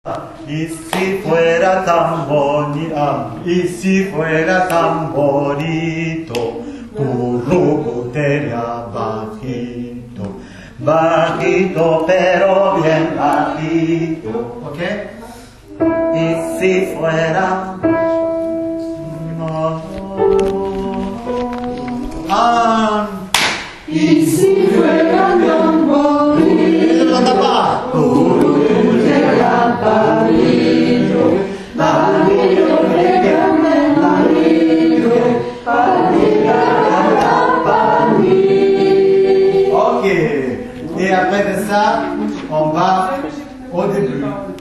Y si fuera tan bonito, y si fuera tan bonito, tu rumbo sería bajito, bajito pero bien bajito, ¿ok? Y si fuera y si fuera tan bonito, tu rumbo sería bajito, bajito pero bien bajito, Ok. Et après de ça, on va au début.